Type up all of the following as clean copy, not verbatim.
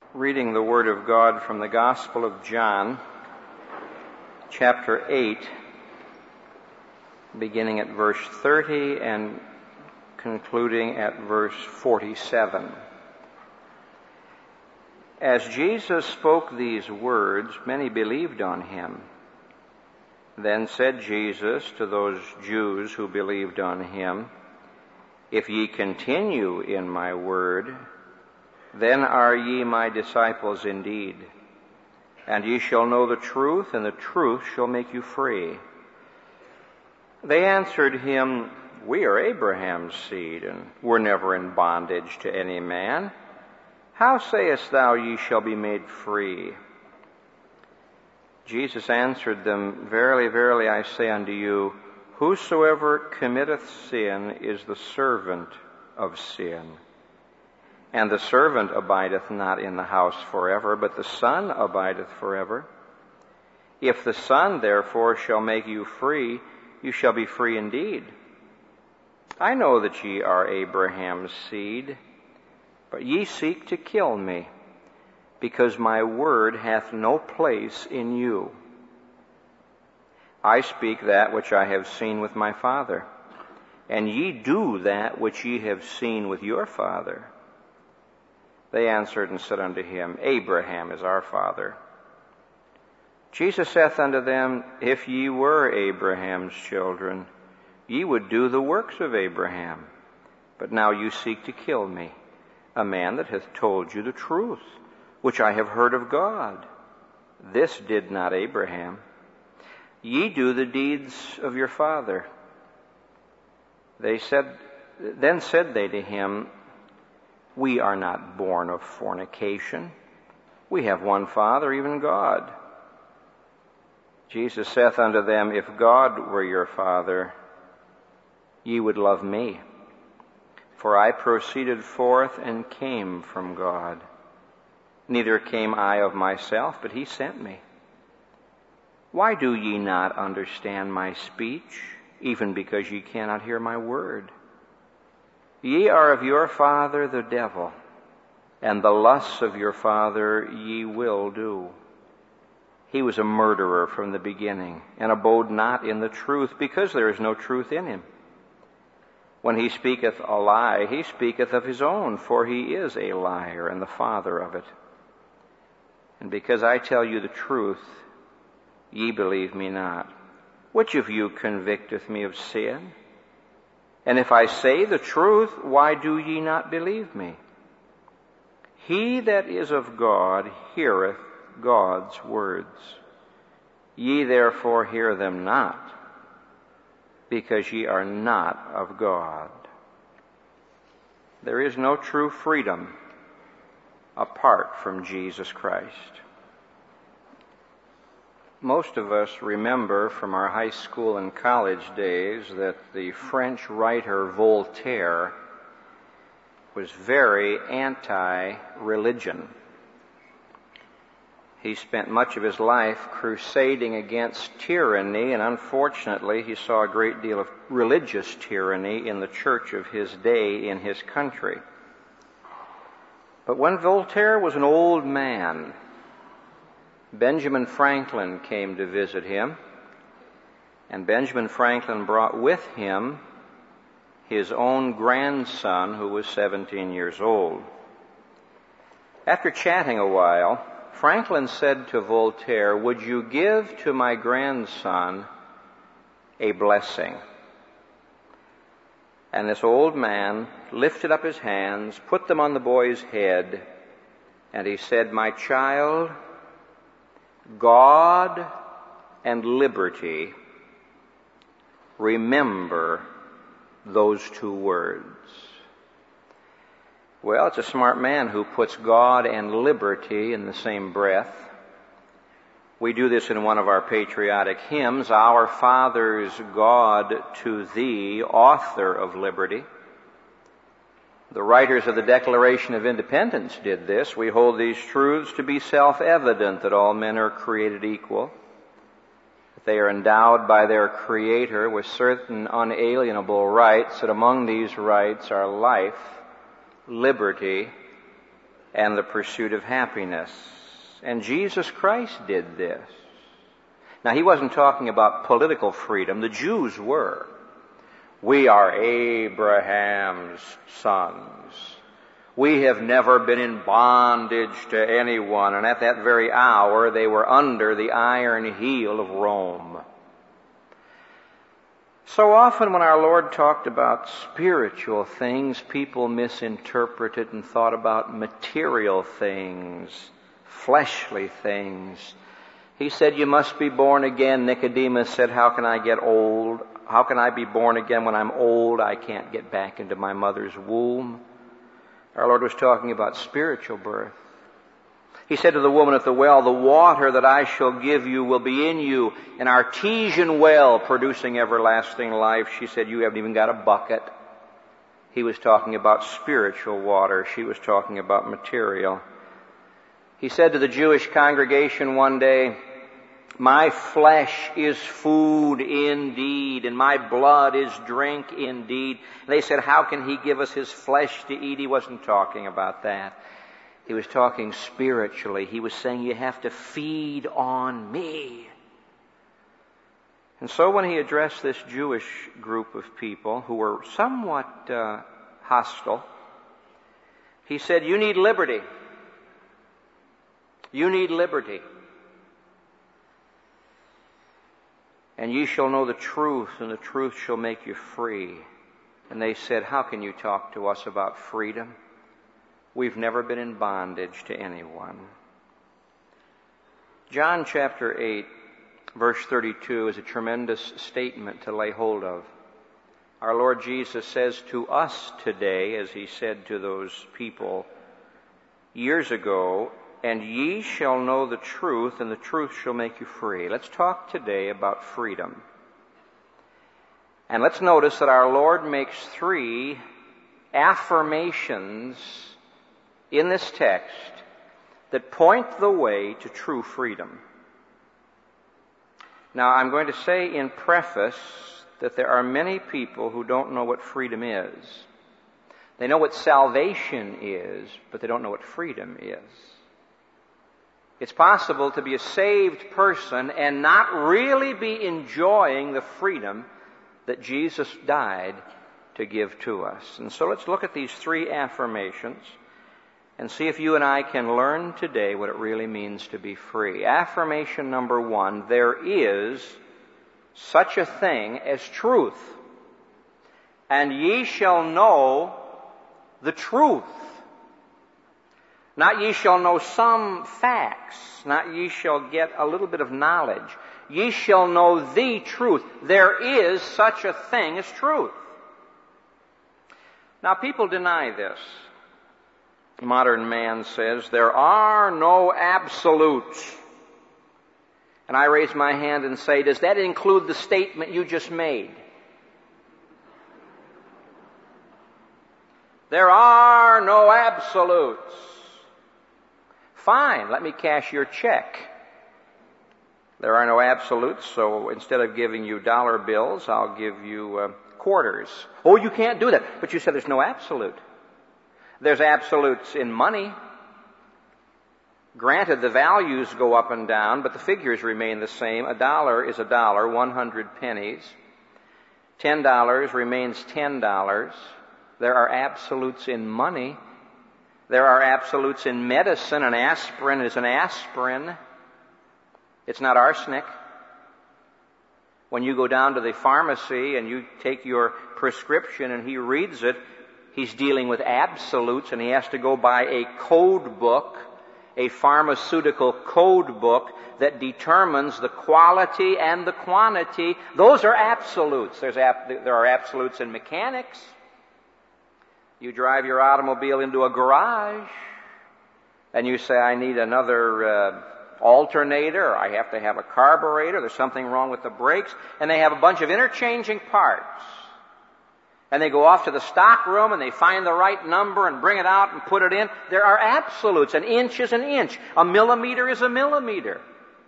Reading the Word of God from the Gospel of John, chapter 8, beginning at verse 30 and concluding at verse 47. As Jesus spoke these words, many believed on him. Then said Jesus to those Jews who believed on him, "If ye continue in my word, then are ye my disciples indeed, and ye shall know the truth, and the truth shall make you free." They answered him, "We are Abraham's seed, and were never in bondage to any man. How sayest thou, ye shall be made free?" Jesus answered them, "Verily, verily, I say unto you, whosoever committeth sin is the servant of sin. And the servant abideth not in the house forever, but the Son abideth forever. If the Son therefore shall make you free, you shall be free indeed. I know that ye are Abraham's seed, but ye seek to kill me, because my word hath no place in you. I speak that which I have seen with my Father, and ye do that which ye have seen with your father." They answered and said unto him, "Abraham is our father." Jesus saith unto them, "If ye were Abraham's children, ye would do the works of Abraham. But now you seek to kill me, a man that hath told you the truth, which I have heard of God. This did not Abraham. Ye do the deeds of your father." Then said they to him, "We are not born of fornication. We have one Father, even God." Jesus saith unto them, "If God were your Father, ye would love me, for I proceeded forth and came from God. Neither came I of myself, but he sent me. Why do ye not understand my speech, even because ye cannot hear my word? Ye are of your father the devil, and the lusts of your father ye will do. He was a murderer from the beginning, and abode not in the truth, because there is no truth in him. When he speaketh a lie, he speaketh of his own, for he is a liar and the father of it. And because I tell you the truth, ye believe me not. Which of you convicteth me of sin? And if I say the truth, why do ye not believe me? He that is of God heareth God's words. Ye therefore hear them not, because ye are not of God. There is no true freedom apart from Jesus Christ." Most of us remember from our high school and college days that the French writer Voltaire was very anti-religion. He spent much of his life crusading against tyranny, and unfortunately he saw a great deal of religious tyranny in the church of his day in his country. But when Voltaire was an old man, Benjamin Franklin came to visit him, and Benjamin Franklin brought with him his own grandson, who was 17 years old. After chatting a while, Franklin said to Voltaire, "Would you give to my grandson a blessing?" And this old man lifted up his hands, put them on the boy's head, and he said, "My child, God and liberty, remember those two words." Well, it's a smart man who puts God and liberty in the same breath. We do this in one of our patriotic hymns, "Our Father's God to Thee, author of liberty." The writers of the Declaration of Independence did this. We hold these truths to be self-evident, that all men are created equal, that they are endowed by their Creator with certain unalienable rights, that among these rights are life, liberty, and the pursuit of happiness. And Jesus Christ did this. Now, he wasn't talking about political freedom. The Jews were. We are Abraham's sons. We have never been in bondage to anyone. And at that very hour, they were under the iron heel of Rome. So often when our Lord talked about spiritual things, people misinterpreted and thought about material things, fleshly things. He said, you must be born again. Nicodemus said, how can I get old? How can I be born again when I'm old? I can't get back into my mother's womb. Our Lord was talking about spiritual birth. He said to the woman at the well, the water that I shall give you will be in you, an artesian well producing everlasting life. She said, you haven't even got a bucket. He was talking about spiritual water. She was talking about material. He said to the Jewish congregation one day, my flesh is food indeed, and my blood is drink indeed. And they said, how can he give us his flesh to eat? He wasn't talking about that. He was talking spiritually. He was saying, you have to feed on me. And so when he addressed this Jewish group of people who were somewhat hostile, he said, you need liberty. You need liberty. And ye shall know the truth, and the truth shall make you free. And they said, how can you talk to us about freedom? We've never been in bondage to anyone. John chapter 8, verse 32 is a tremendous statement to lay hold of. Our Lord Jesus says to us today, as he said to those people years ago, and ye shall know the truth, and the truth shall make you free. Let's talk today about freedom. And let's notice that our Lord makes 3 affirmations in this text that point the way to true freedom. Now, I'm going to say in preface that there are many people who don't know what freedom is. They know what salvation is, but they don't know what freedom is. It's possible to be a saved person and not really be enjoying the freedom that Jesus died to give to us. And so let's look at these 3 affirmations and see if you and I can learn today what it really means to be free. Affirmation number 1, there is such a thing as truth, and ye shall know the truth. Not ye shall know some facts, not ye shall get a little bit of knowledge. Ye shall know the truth. There is such a thing as truth. Now, people deny this. Modern man says, there are no absolutes. And I raise my hand and say, does that include the statement you just made? There are no absolutes. Fine, let me cash your check. There are no absolutes, so instead of giving you dollar bills, I'll give you quarters. Oh, you can't do that. But you said there's no absolute. There's absolutes in money. Granted, the values go up and down, but the figures remain the same. $1 is $1, 100 pennies. $10 remains $10. There are absolutes in money. There are absolutes in medicine. An aspirin is an aspirin. It's not arsenic. When you go down to the pharmacy and you take your prescription and he reads it, he's dealing with absolutes, and he has to go by a code book, a pharmaceutical code book that determines the quality and the quantity. Those are absolutes. There are absolutes in mechanics. You drive your automobile into a garage, and you say, I need another alternator, or I have to have a carburetor, there's something wrong with the brakes, and they have a bunch of interchanging parts. And they go off to the stock room and they find the right number and bring it out and put it in. There are absolutes. An inch is an inch. A millimeter is a millimeter.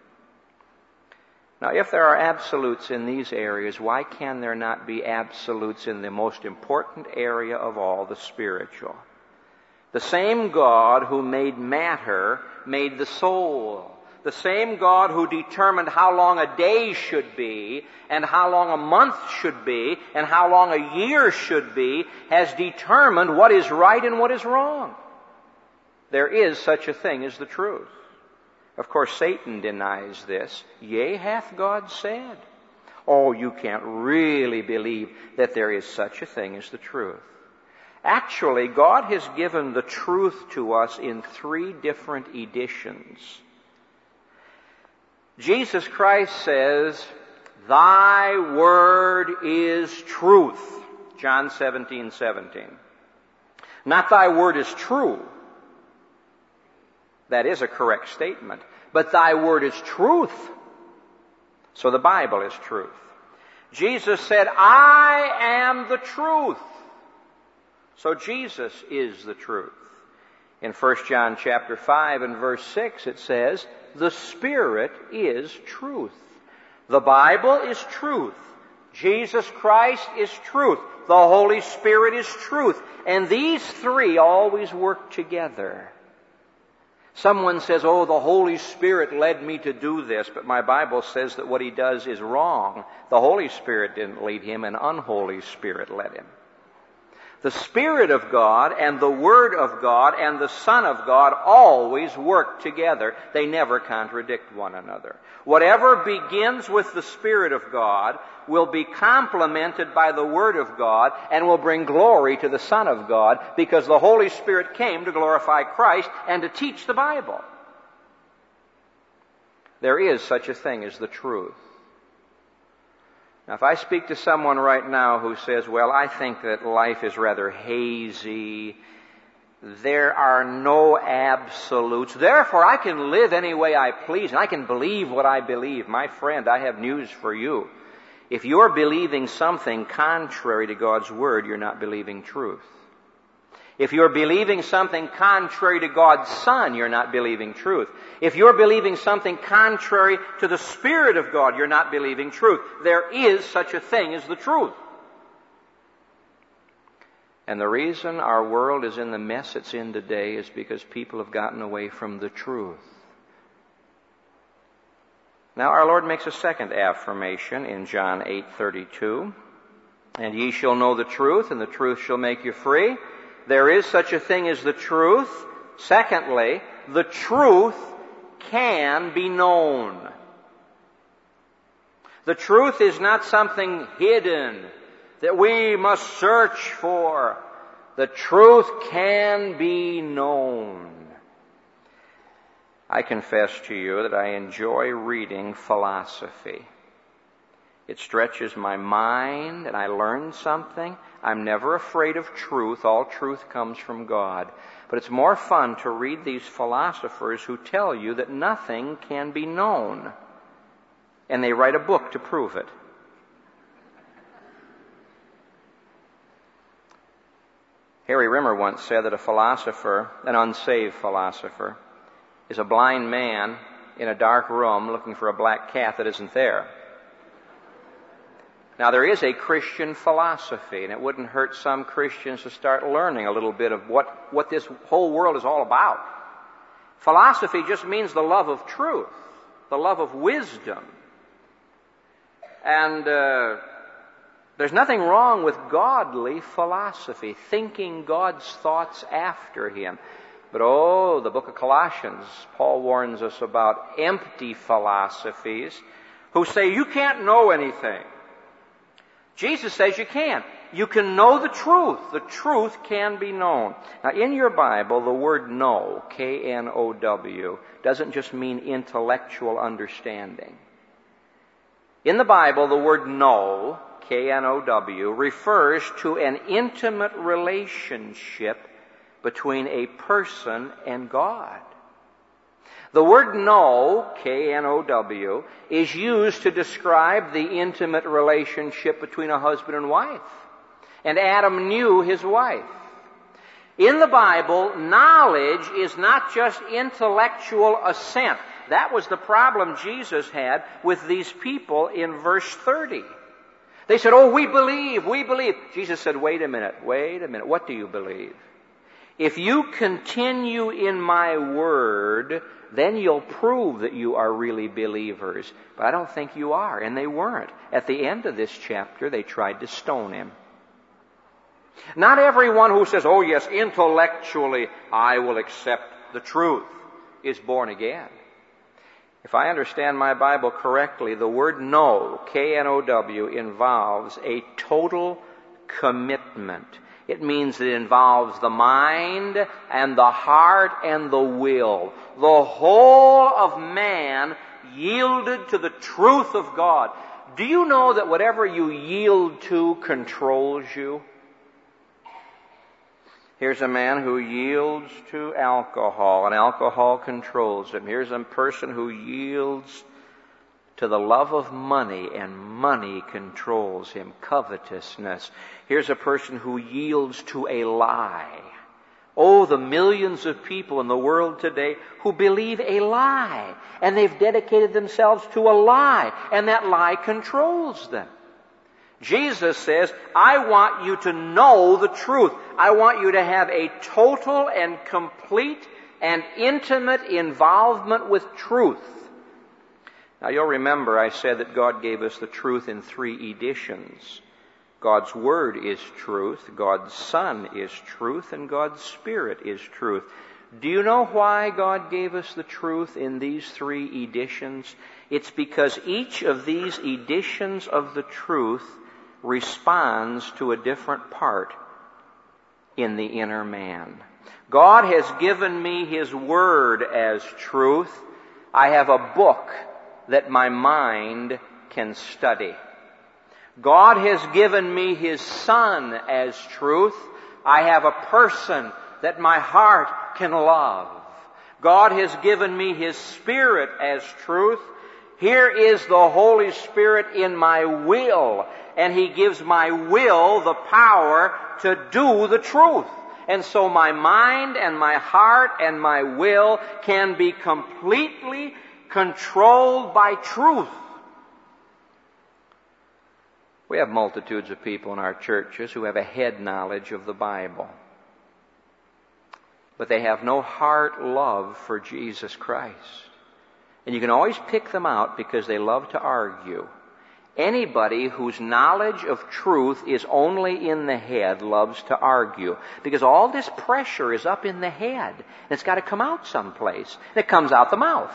Now, if there are absolutes in these areas, why can there not be absolutes in the most important area of all, the spiritual? The same God who made matter made the soul. The same God who determined how long a day should be, and how long a month should be, and how long a year should be, has determined what is right and what is wrong. There is such a thing as the truth. Of course, Satan denies this. Yea, hath God said. Oh, you can't really believe that there is such a thing as the truth. Actually, God has given the truth to us in 3 different editions. Jesus Christ says, "Thy word is truth." John 17:17. Not "thy word is true." That is a correct statement. But "thy word is truth." So the Bible is truth. Jesus said, "I am the truth." So Jesus is the truth. In 1 John chapter 5 and verse 6 it says, "The Spirit is truth." The Bible is truth. Jesus Christ is truth. The Holy Spirit is truth. And these 3 always work together. Someone says, "Oh, the Holy Spirit led me to do this," but my Bible says that what he does is wrong. The Holy Spirit didn't lead him, an unholy spirit led him. The Spirit of God and the Word of God and the Son of God always work together. They never contradict one another. Whatever begins with the Spirit of God will be complemented by the Word of God and will bring glory to the Son of God, because the Holy Spirit came to glorify Christ and to teach the Bible. There is such a thing as the truth. Now, if I speak to someone right now who says, "Well, I think that life is rather hazy, there are no absolutes, therefore I can live any way I please, and I can believe what I believe," my friend, I have news for you. If you're believing something contrary to God's Word, you're not believing truth. If you're believing something contrary to God's Son, you're not believing truth. If you're believing something contrary to the Spirit of God, you're not believing truth. There is such a thing as the truth. And the reason our world is in the mess it's in today is because people have gotten away from the truth. Now our Lord makes a second affirmation in John 8:32. "And ye shall know the truth, and the truth shall make you free." There is such a thing as the truth. Secondly, the truth can be known. The truth is not something hidden that we must search for. The truth can be known. I confess to you that I enjoy reading philosophy. It stretches my mind and I learn something. I'm never afraid of truth. All truth comes from God. But it's more fun to read these philosophers who tell you that nothing can be known. And they write a book to prove it. Harry Rimmer once said that a philosopher, an unsaved philosopher, is a blind man in a dark room looking for a black cat that isn't there. Now, there is a Christian philosophy, and it wouldn't hurt some Christians to start learning a little bit of what this whole world is all about. Philosophy just means the love of truth, the love of wisdom. And there's nothing wrong with godly philosophy, thinking God's thoughts after Him. But the book of Colossians, Paul warns us about empty philosophies who say you can't know anything. Jesus says you can. You can know the truth. The truth can be known. Now, in your Bible, the word know, K-N-O-W, doesn't just mean intellectual understanding. In the Bible, the word know, K-N-O-W, refers to an intimate relationship between a person and God. The word know, K-N-O-W, is used to describe the intimate relationship between a husband and wife. And Adam knew his wife. In the Bible, knowledge is not just intellectual assent. That was the problem Jesus had with these people in verse 30. They said, we believe. Jesus said, wait a minute. What do you believe? If you continue in my word, then you'll prove that you are really believers. But I don't think you are, and they weren't. At the end of this chapter, they tried to stone him. Not everyone who says, oh yes, intellectually I will accept the truth, is born again. If I understand my Bible correctly, the word know, K-N-O-W, involves a total commitment. It means it involves the mind and the heart and the will. The whole of man yielded to the truth of God. Do you know that whatever you yield to controls you? Here's a man who yields to alcohol, and alcohol controls him. Here's a person who yields to the love of money, and money controls him, covetousness. Here's a person who yields to a lie. Oh, the millions of people in the world today who believe a lie, and they've dedicated themselves to a lie, and that lie controls them. Jesus says, I want you to know the truth. I want you to have a total and complete and intimate involvement with truth. Now you'll remember I said that God gave us the truth in 3 editions. God's Word is truth, God's Son is truth, and God's Spirit is truth. Do you know why God gave us the truth in these 3 editions? It's because each of these editions of the truth responds to a different part in the inner man. God has given me His Word as truth. I have a book that my mind can study. God has given me His Son as truth. I have a person that my heart can love. God has given me His Spirit as truth. Here is the Holy Spirit in my will, and He gives my will the power to do the truth. And so my mind and my heart and my will can be completely controlled by truth. We have multitudes of people in our churches who have a head knowledge of the Bible, but they have no heart love for Jesus Christ. And you can always pick them out because they love to argue. Anybody whose knowledge of truth is only in the head loves to argue, because all this pressure is up in the head, and it's got to come out someplace. And it comes out the mouth.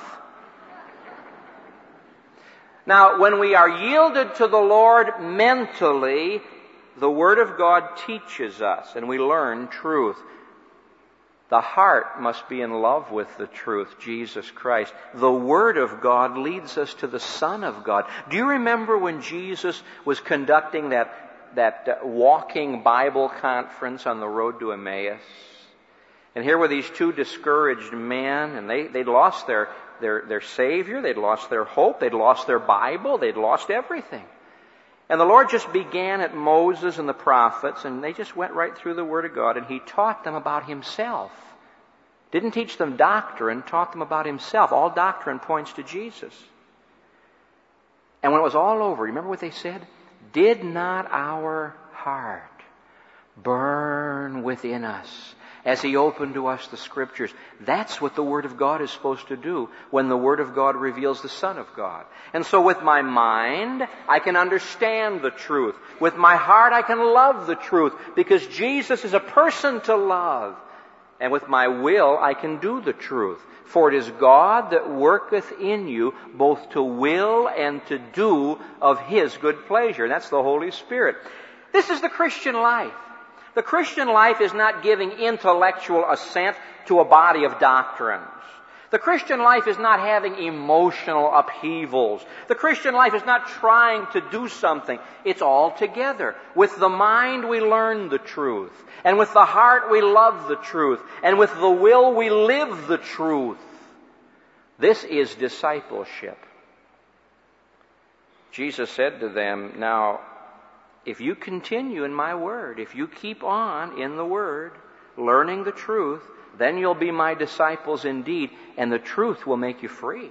Now, when we are yielded to the Lord mentally, the Word of God teaches us, and we learn truth. The heart must be in love with the truth, Jesus Christ. The Word of God leads us to the Son of God. Do you remember when Jesus was conducting that walking Bible conference on the road to Emmaus? And here were these 2 discouraged men, and they'd lost their Savior, they'd lost their hope, they'd lost their Bible, they'd lost everything. And the Lord just began at Moses and the prophets, and they just went right through the Word of God, and He taught them about Himself. Didn't teach them doctrine, taught them about Himself. All doctrine points to Jesus. And when it was all over, remember what they said? Did not our heart burn within us as He opened to us the Scriptures? That's what the Word of God is supposed to do when the Word of God reveals the Son of God. And so with my mind, I can understand the truth. With my heart, I can love the truth, because Jesus is a person to love. And with my will, I can do the truth. For it is God that worketh in you both to will and to do of His good pleasure. And that's the Holy Spirit. This is the Christian life. The Christian life is not giving intellectual assent to a body of doctrines. The Christian life is not having emotional upheavals. The Christian life is not trying to do something. It's all together. With the mind we learn the truth. And with the heart we love the truth. And with the will we live the truth. This is discipleship. Jesus said to them, now, if you continue in my Word, if you keep on in the Word, learning the truth, then you'll be my disciples indeed, and the truth will make you free.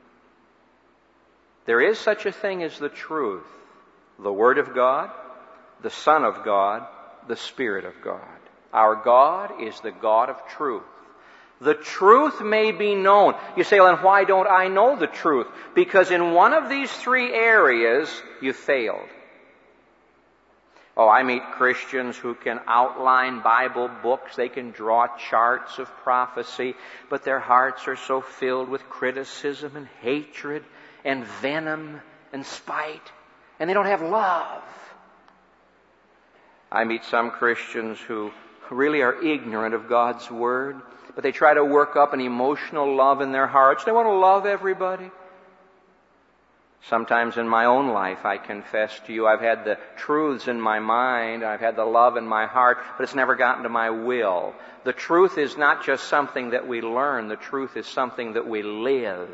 There is such a thing as the truth, the Word of God, the Son of God, the Spirit of God. Our God is the God of truth. The truth may be known. You say, well, then why don't I know the truth? Because in one of these three areas, you failed. Oh, I meet Christians who can outline Bible books. They can draw charts of prophecy, but their hearts are so filled with criticism and hatred and venom and spite, and they don't have love. I meet some Christians who really are ignorant of God's Word, but they try to work up an emotional love in their hearts. They want to love everybody. Sometimes in my own life, I confess to you, I've had the truths in my mind, I've had the love in my heart, but it's never gotten to my will. The truth is not just something that we learn, the truth is something that we live.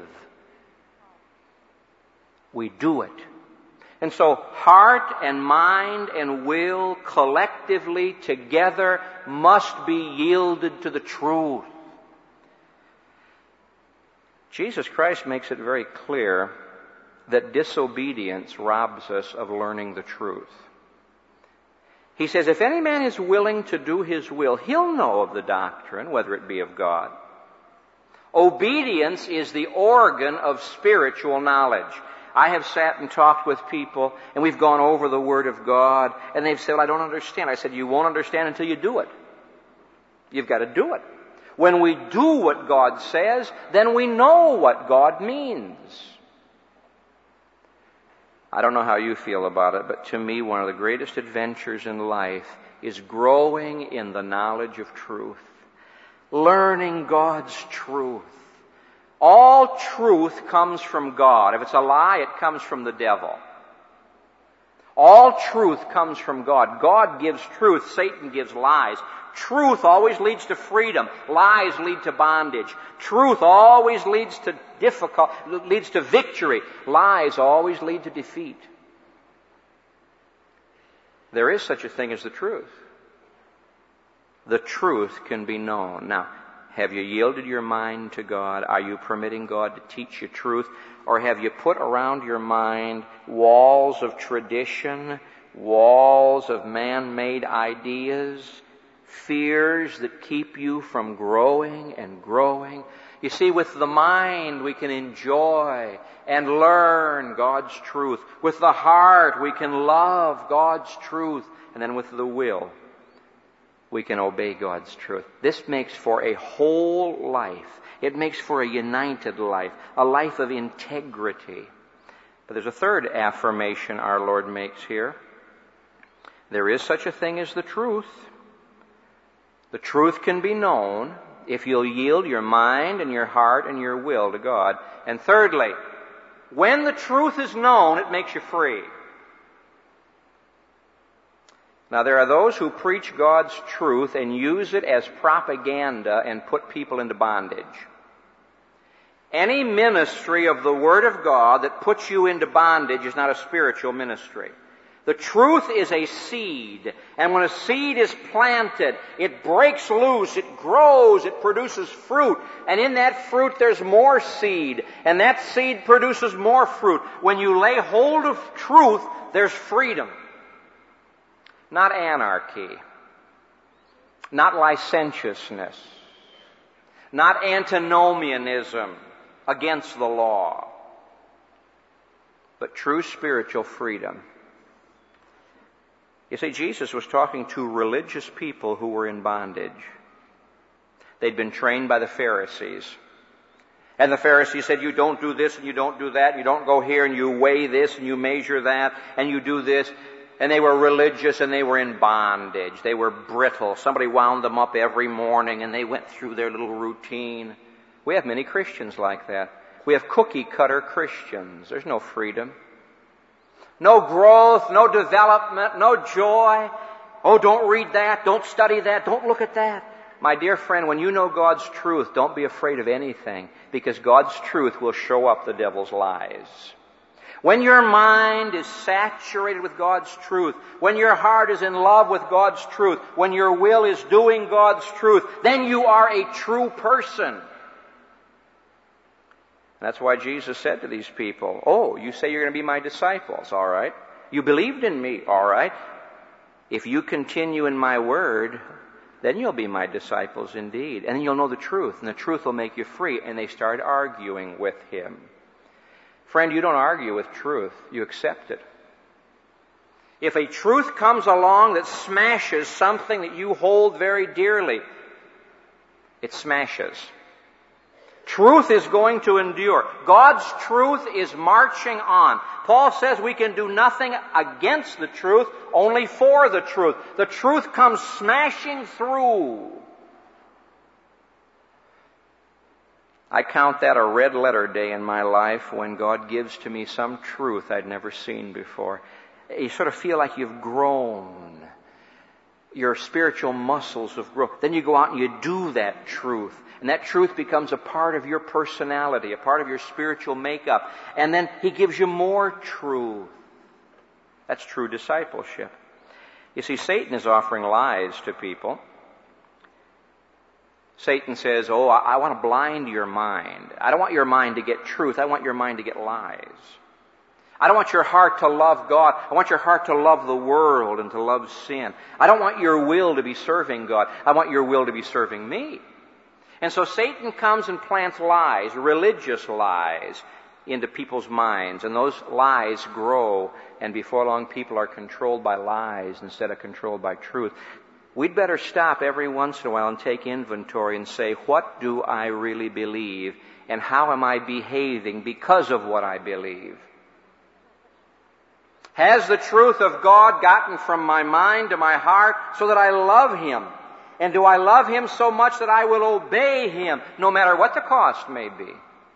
We do it. And so heart and mind and will collectively together must be yielded to the truth. Jesus Christ makes it very clear that disobedience robs us of learning the truth. He says, if any man is willing to do his will, he'll know of the doctrine, whether it be of God. Obedience is the organ of spiritual knowledge. I have sat and talked with people, and we've gone over the Word of God, and they've said, well, I don't understand. I said, you won't understand until you do it. You've got to do it. When we do what God says, then we know what God means. I don't know how you feel about it, but to me, one of the greatest adventures in life is growing in the knowledge of truth. Learning God's truth. All truth comes from God. If it's a lie, it comes from the devil. All truth comes from God. God gives truth. Satan gives lies. Truth always leads to freedom. Lies lead to bondage. Truth always leads to victory. Lies always lead to defeat. There is such a thing as the truth. The truth can be known. Now, have you yielded your mind to God? Are you permitting God to teach you truth? Or have you put around your mind walls of tradition, walls of man-made ideas, fears that keep you from growing and growing? You see, with the mind we can enjoy and learn God's truth. With the heart we can love God's truth. And then with the will we can obey God's truth. This makes for a whole life. It makes for a united life, a life of integrity. But there's a third affirmation our Lord makes here. There is such a thing as the truth. The truth can be known if you'll yield your mind and your heart and your will to God. And thirdly, when the truth is known, it makes you free. Now, there are those who preach God's truth and use it as propaganda and put people into bondage. Any ministry of the Word of God that puts you into bondage is not a spiritual ministry. The truth is a seed, and when a seed is planted, it breaks loose, it grows, it produces fruit, and in that fruit there's more seed, and that seed produces more fruit. When you lay hold of truth, there's freedom. Not anarchy, not licentiousness, not antinomianism against the law, but true spiritual freedom. You see, Jesus was talking to religious people who were in bondage. They'd been trained by the Pharisees. And the Pharisees said, you don't do this and you don't do that, you don't go here and you weigh this and you measure that and you do this. And they were religious and they were in bondage. They were brittle. Somebody wound them up every morning and they went through their little routine. We have many Christians like that. We have cookie-cutter Christians. There's no freedom. No growth, no development, no joy. Oh, don't read that, don't study that, don't look at that. My dear friend, when you know God's truth, don't be afraid of anything, because God's truth will show up the devil's lies. When your mind is saturated with God's truth, when your heart is in love with God's truth, when your will is doing God's truth, then you are a true person. That's why Jesus said to these people, oh, you say you're going to be my disciples, all right. You believed in me, all right. If you continue in my word, then you'll be my disciples indeed. And then you'll know the truth, and the truth will make you free. And they start arguing with him. Friend, you don't argue with truth. You accept it. If a truth comes along that smashes something that you hold very dearly, it smashes. Truth is going to endure. God's truth is marching on. Paul says we can do nothing against the truth, only for the truth. The truth comes smashing through. I count that a red letter day in my life when God gives to me some truth I'd never seen before. You sort of feel like you've grown. Your spiritual muscles have grown. Then you go out and you do that truth. And that truth becomes a part of your personality, a part of your spiritual makeup. And then he gives you more truth. That's true discipleship. You see, Satan is offering lies to people. Satan says, I want to blind your mind. I don't want your mind to get truth. I want your mind to get lies. I don't want your heart to love God. I want your heart to love the world and to love sin. I don't want your will to be serving God. I want your will to be serving me. And so Satan comes and plants lies, religious lies, into people's minds. And those lies grow, and before long people are controlled by lies instead of controlled by truth. We'd better stop every once in a while and take inventory and say, what do I really believe? And how am I behaving because of what I believe? Has the truth of God gotten from my mind to my heart so that I love Him? And do I love Him so much that I will obey Him, no matter what the cost may be?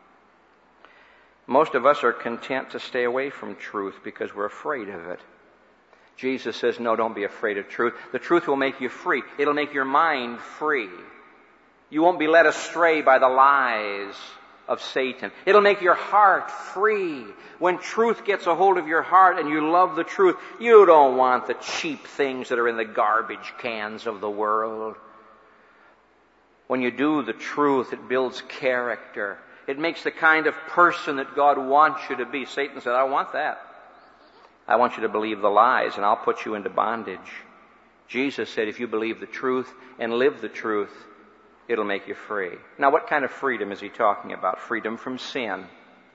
Most of us are content to stay away from truth because we're afraid of it. Jesus says, no, don't be afraid of truth. The truth will make you free. It'll make your mind free. You won't be led astray by the lies of Satan. It'll make your heart free. When truth gets a hold of your heart and you love the truth, you don't want the cheap things that are in the garbage cans of the world. When you do the truth, it builds character. It makes the kind of person that God wants you to be. Satan said, I don't want that. I want you to believe the lies, and I'll put you into bondage. Jesus said, if you believe the truth and live the truth, it'll make you free. Now, what kind of freedom is he talking about? Freedom from sin.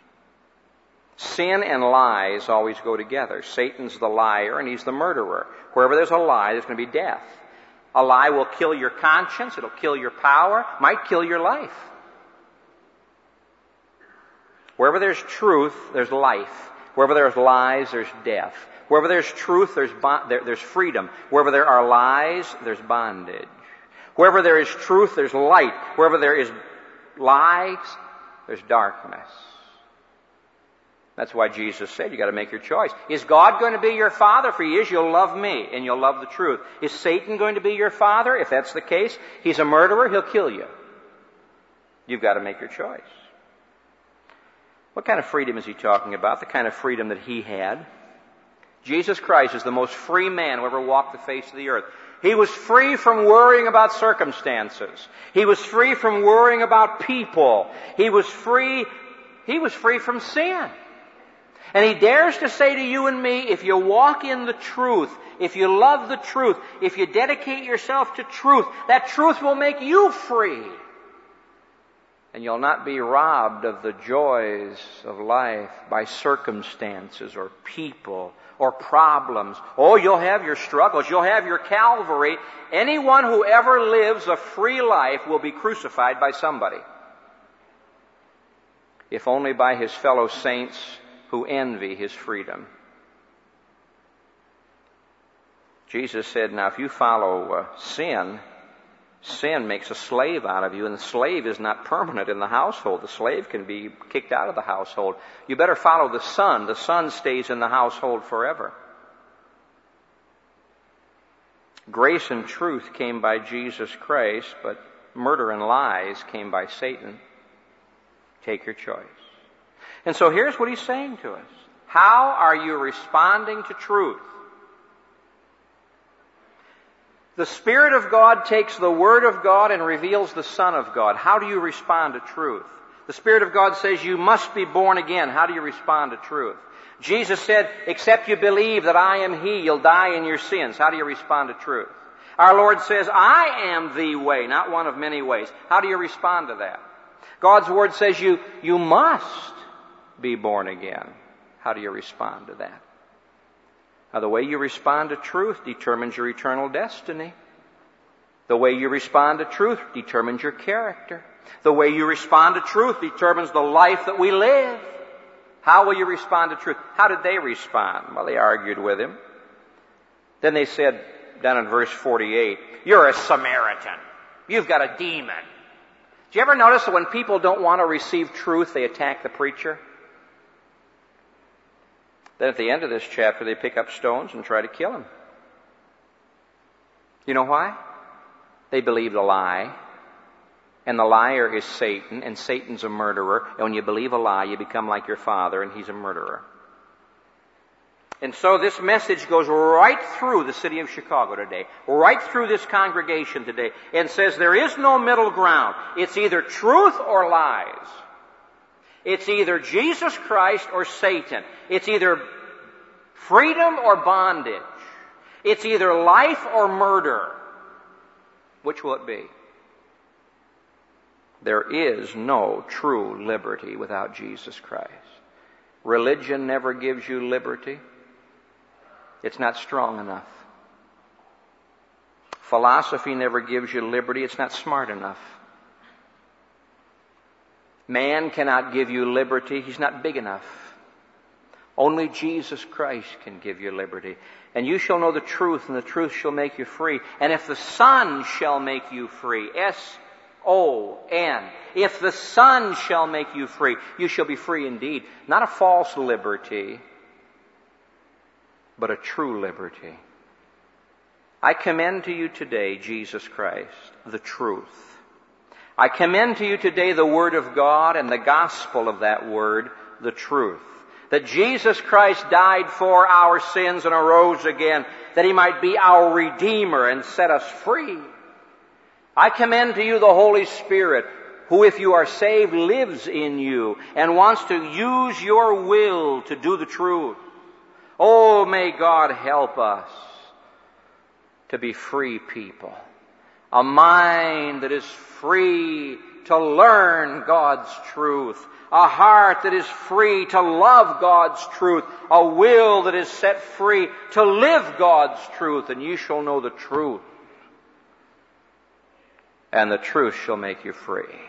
Sin and lies always go together. Satan's the liar, and he's the murderer. Wherever there's a lie, there's going to be death. A lie will kill your conscience, it'll kill your power, might kill your life. Wherever there's truth, there's life. Wherever there's lies, there's death. Wherever there's truth, there's freedom. Wherever there are lies, there's bondage. Wherever there is truth, there's light. Wherever there is lies, there's darkness. That's why Jesus said, you got to make your choice. Is God going to be your father? If He is, you'll love me and you'll love the truth. Is Satan going to be your father? If that's the case, he's a murderer, he'll kill you. You've got to make your choice. What kind of freedom is he talking about? The kind of freedom that he had. Jesus Christ is the most free man who ever walked the face of the earth. He was free from worrying about circumstances. He was free from worrying about people. He was free from sin. And he dares to say to you and me, if you walk in the truth, if you love the truth, if you dedicate yourself to truth, that truth will make you free. And you'll not be robbed of the joys of life by circumstances or people or problems. Oh, you'll have your struggles. You'll have your Calvary. Anyone who ever lives a free life will be crucified by somebody. If only by his fellow saints who envy his freedom. Jesus said, now if you follow sin makes a slave out of you, and the slave is not permanent in the household. The slave can be kicked out of the household. You better follow the Son. The Son stays in the household forever. Grace and truth came by Jesus Christ, but murder and lies came by Satan. Take your choice. And so here's what he's saying to us. How are you responding to truth? The Spirit of God takes the Word of God and reveals the Son of God. How do you respond to truth? The Spirit of God says you must be born again. How do you respond to truth? Jesus said, except you believe that I am He, you'll die in your sins. How do you respond to truth? Our Lord says, I am the way, not one of many ways. How do you respond to that? God's Word says you must be born again. How do you respond to that? Now, the way you respond to truth determines your eternal destiny. The way you respond to truth determines your character. The way you respond to truth determines the life that we live. How will you respond to truth? How did they respond? Well, they argued with him. Then they said, down in verse 48, you're a Samaritan. You've got a demon. Do you ever notice that when people don't want to receive truth, they attack the preacher? Then at the end of this chapter, they pick up stones and try to kill him. You know why? They believed a lie. And the liar is Satan, and Satan's a murderer. And when you believe a lie, you become like your father, and he's a murderer. And so this message goes right through the city of Chicago today, right through this congregation today, and says there is no middle ground. It's either truth or lies. It's either Jesus Christ or Satan. It's either freedom or bondage. It's either life or murder. Which will it be? There is no true liberty without Jesus Christ. Religion never gives you liberty. It's not strong enough. Philosophy never gives you liberty. It's not smart enough. Man cannot give you liberty. He's not big enough. Only Jesus Christ can give you liberty. And you shall know the truth, and the truth shall make you free. And if the Son shall make you free, S-O-N, if the Son shall make you free, you shall be free indeed. Not a false liberty, but a true liberty. I commend to you today Jesus Christ, the truth. I commend to you today the Word of God and the gospel of that Word, the truth. That Jesus Christ died for our sins and arose again, that He might be our Redeemer and set us free. I commend to you the Holy Spirit, who, if you are saved, lives in you and wants to use your will to do the truth. Oh, may God help us to be free people. A mind that is free to learn God's truth. A heart that is free to love God's truth. A will that is set free to live God's truth. And you shall know the truth. And the truth shall make you free.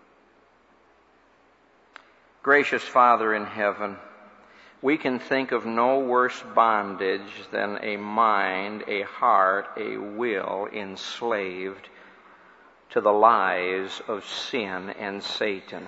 Gracious Father in heaven, we can think of no worse bondage than a mind, a heart, a will enslaved to the lies of sin and Satan.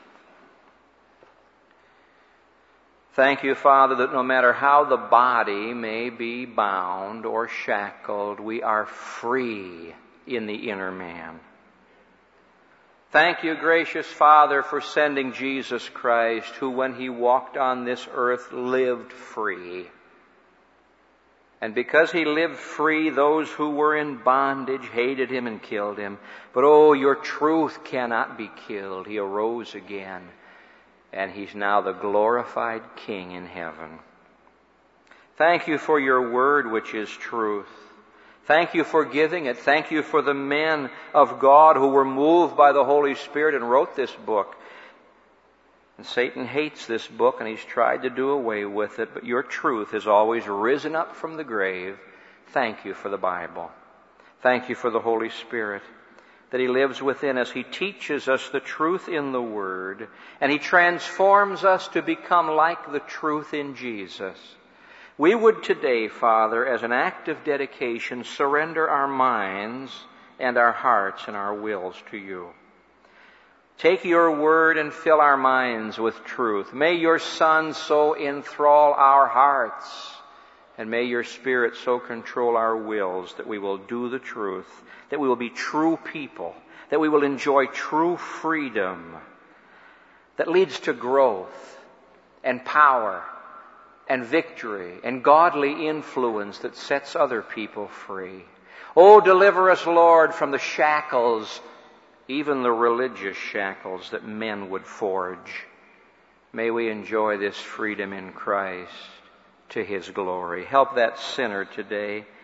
Thank you, Father, that no matter how the body may be bound or shackled, we are free in the inner man. Thank you, gracious Father, for sending Jesus Christ, who when He walked on this earth lived free. And because He lived free, those who were in bondage hated Him and killed Him. But oh, your truth cannot be killed. He arose again, and He's now the glorified King in heaven. Thank you for your word, which is truth. Thank you for giving it. Thank you for the men of God who were moved by the Holy Spirit and wrote this book. And Satan hates this book, and he's tried to do away with it, but your truth has always risen up from the grave. Thank you for the Bible. Thank you for the Holy Spirit, that He lives within us. He teaches us the truth in the Word, and He transforms us to become like the truth in Jesus. We would today, Father, as an act of dedication, surrender our minds and our hearts and our wills to you. Take your word and fill our minds with truth. May your Son so enthrall our hearts, and may your Spirit so control our wills that we will do the truth, that we will be true people, that we will enjoy true freedom that leads to growth and power and victory and godly influence that sets other people free. Oh, deliver us, Lord, from the shackles, even the religious shackles that men would forge. May we enjoy this freedom in Christ to His glory. Help that sinner today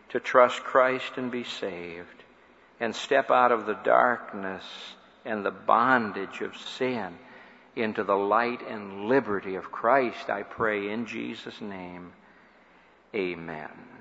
to trust Christ and be saved, and step out of the darkness and the bondage of sin into the light and liberty of Christ, I pray in Jesus' name. Amen.